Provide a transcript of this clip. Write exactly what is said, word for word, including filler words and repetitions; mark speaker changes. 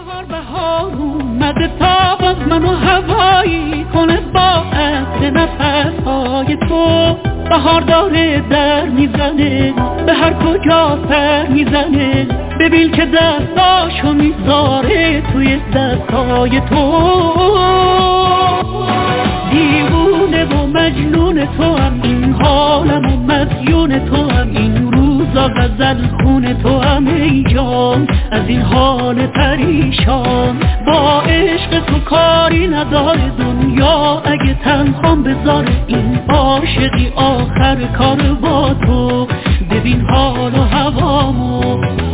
Speaker 1: بهار بهار اومده تا باز منو هوایی کنه با عطر نفسهای تو. بهار داره در میزنه به هر کجا سر میزنه، ببین که دستاشو میذاره توی دستای تو. دیوونه و مجنون تو هم این حالم و مدیون تو هم این روزا غزل خون تو هم ای جان از این حال پریشان. با عشق تو کاری نداره دنیا اگه تنهام بذاره، این عاشقی آخر کار با تو. ببین حال و هوامو